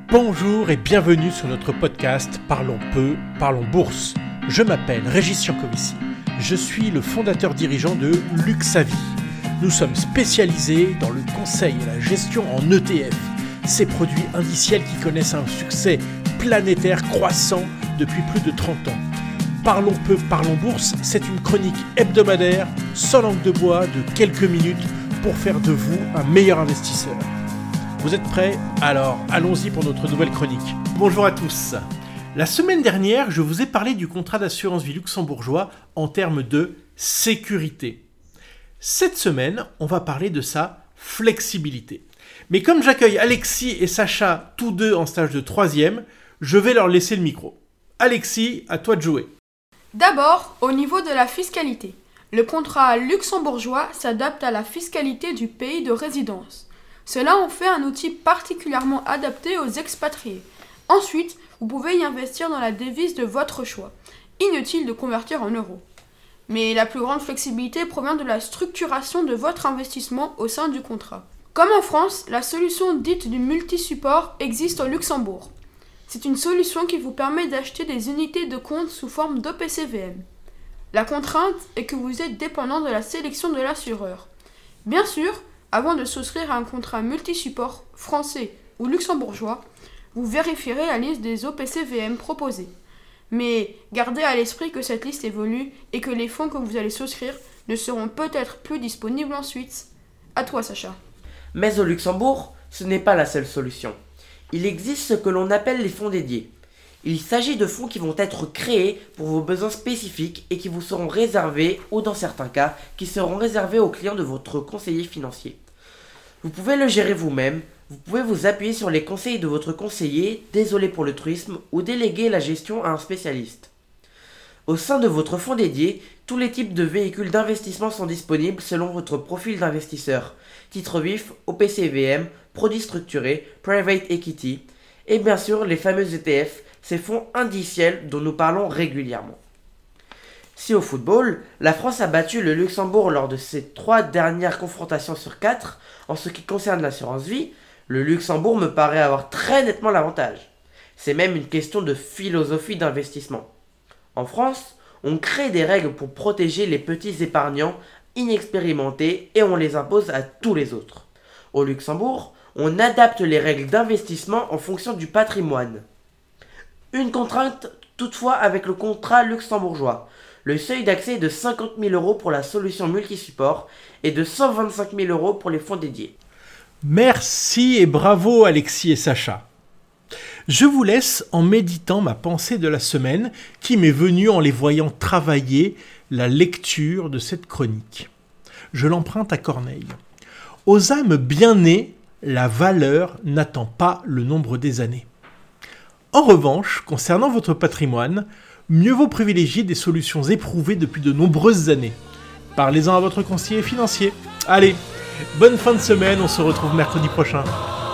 Bonjour et bienvenue sur notre podcast Parlons peu, parlons bourse. Je m'appelle Régis Jancovici. Je suis le fondateur dirigeant de Luxavie. Nous sommes spécialisés dans le conseil et la gestion en ETF, ces produits indiciels qui connaissent un succès planétaire croissant depuis plus de 30 ans. Parlons peu, parlons bourse, c'est une chronique hebdomadaire, sans langue de bois, de quelques minutes pour faire de vous un meilleur investisseur. Vous êtes prêts ? Alors, allons-y pour notre nouvelle chronique. Bonjour à tous. La semaine dernière, je vous ai parlé du contrat d'assurance vie luxembourgeois en termes de sécurité. Cette semaine, on va parler de sa flexibilité. Mais comme j'accueille Alexis et Sacha, tous deux en stage de 3e, je vais leur laisser le micro. Alexis, à toi de jouer. D'abord, au niveau de la fiscalité. Le contrat luxembourgeois s'adapte à la fiscalité du pays de résidence. Cela en fait un outil particulièrement adapté aux expatriés. Ensuite, vous pouvez y investir dans la devise de votre choix. Inutile de convertir en euros. Mais la plus grande flexibilité provient de la structuration de votre investissement au sein du contrat. Comme en France, la solution dite du multi-support existe au Luxembourg. C'est une solution qui vous permet d'acheter des unités de compte sous forme d'OPCVM. La contrainte est que vous êtes dépendant de la sélection de l'assureur. Bien sûr, avant de souscrire à un contrat multi-support français ou luxembourgeois, vous vérifierez la liste des OPCVM proposés. Mais gardez à l'esprit que cette liste évolue et que les fonds que vous allez souscrire ne seront peut-être plus disponibles ensuite. À toi, Sacha. Mais au Luxembourg, ce n'est pas la seule solution. Il existe ce que l'on appelle les fonds dédiés. Il s'agit de fonds qui vont être créés pour vos besoins spécifiques et qui vous seront réservés, ou dans certains cas, qui seront réservés aux clients de votre conseiller financier. Vous pouvez le gérer vous-même, vous pouvez vous appuyer sur les conseils de votre conseiller, désolé pour le truisme, ou déléguer la gestion à un spécialiste. Au sein de votre fonds dédié, tous les types de véhicules d'investissement sont disponibles selon votre profil d'investisseur. Titres vifs, OPCVM, produits structurés, Private Equity, et bien sûr les fameux ETF, ces fonds indiciels dont nous parlons régulièrement. Si au football, la France a battu le Luxembourg lors de ses 3 dernières confrontations sur 4, en ce qui concerne l'assurance vie, le Luxembourg me paraît avoir très nettement l'avantage. C'est même une question de philosophie d'investissement. En France, on crée des règles pour protéger les petits épargnants inexpérimentés et on les impose à tous les autres. Au Luxembourg, on adapte les règles d'investissement en fonction du patrimoine. Une contrainte toutefois avec le contrat luxembourgeois. Le seuil d'accès est de 50 000 € pour la solution multi-support et de 125 000 € pour les fonds dédiés. Merci et bravo Alexis et Sacha. Je vous laisse en méditant ma pensée de la semaine qui m'est venue en les voyant travailler la lecture de cette chronique. Je l'emprunte à Corneille. Aux âmes bien nées, la valeur n'attend pas le nombre des années. En revanche, concernant votre patrimoine, mieux vaut privilégier des solutions éprouvées depuis de nombreuses années. Parlez-en à votre conseiller financier. Allez, bonne fin de semaine, on se retrouve mercredi prochain.